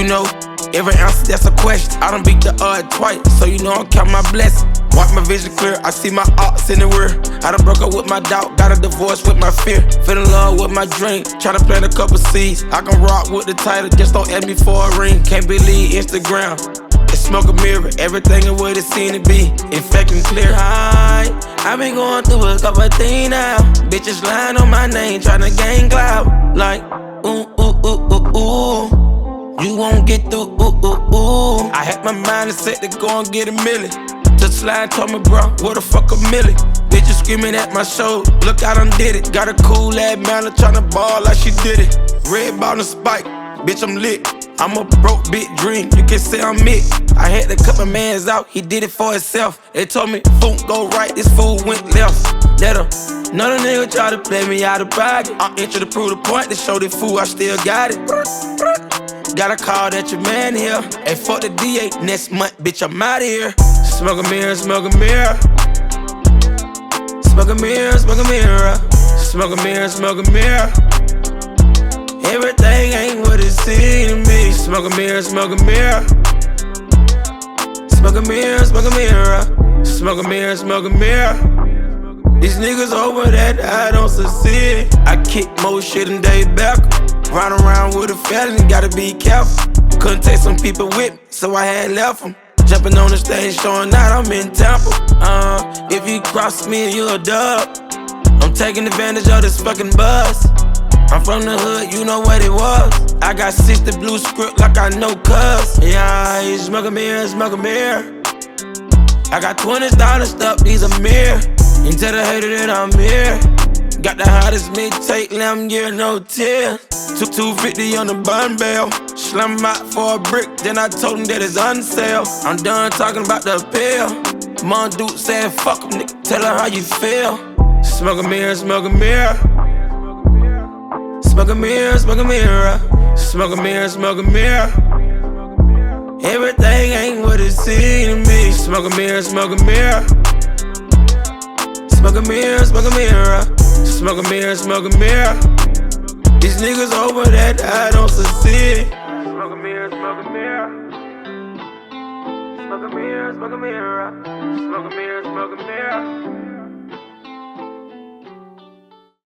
know, every answer that's a question. I done beat the odd twice, so you know I count my blessings. Watch my vision clear, I see my ops in the rear. I done broke up with my doubt, got a divorce with my fear. Fell in love with my dream, tryna plant a couple seeds. I can rock with the title, just don't ask me for a ring. Can't believe Instagram, it's smoke a mirror. Everything is what it seemed to be, infecting clear. I been going through a couple things now. Bitches lying on my name, tryna gain clout. Like, ooh, ooh, ooh, ooh, ooh. You won't get through, ooh, ooh, ooh. I had my mind set to go and get a million. Just slide told me, bro, what the fuck a million? Bitches screaming at my show, look, I done did it. Got a cool ass man tryna ball like she did it. Red ball and spike, bitch, I'm lit. I'm a broke big dream, you can say I'm it. I had to cut my mans out, he did it for himself. They told me, fool, go right, this fool went left. Let him, another nigga try to play me out of pocket. I'm itching to prove the point, to show the fool I still got it. Got a call that your man here. Hey, fuck the DA, next month, bitch, I'm outta here. Smoke a mirror, smoke a mirror. Smoke a mirror, smoke a mirror. Smoke a mirror, smoke a mirror. Everything ain't what it seems to me. Smoke a mirror, smoke a mirror. Smoke a mirror, smoke a mirror. Smoke a mirror, smoke a mirror. These niggas over that I don't succeed. I kick more shit than Dave Beckham. Run around with a felon, gotta be careful. Couldn't take some people with me, so I had left them. Jumping on the stage, showing out I'm in Tampa. If you cross me, you a dub. I'm taking advantage of this fucking buzz. I'm from the hood, you know what it was. I got 60 blue script like I know cuz. Yeah, you smoke a mirror, smoke a mirror. I got $20 stuff, these a mirror. And tell the hater that I'm here. Got the hottest mixtape, lamb year, no tears. 250 on the bun bell. Slam him out for a brick, then I told him that it's on sale. I'm done talking about the pill. Mom dude said fuck him, nigga, tell her how you feel. Smoke a mirror, smoke a mirror. Smoke a mirror, smoke a mirror. Smoke a mirror, smoke a mirror. Everything ain't what it seems to me. Smoke a mirror, smoke a mirror. Smoke a mirror, smoke a mirror. Smoke a mirror, smoke a mirror. These niggas over that I don't succeed. Smoke a mirror, smoke a mirror. Smoke a mirror, smoke a mirror. Smoke a mirror, smoke a mirror.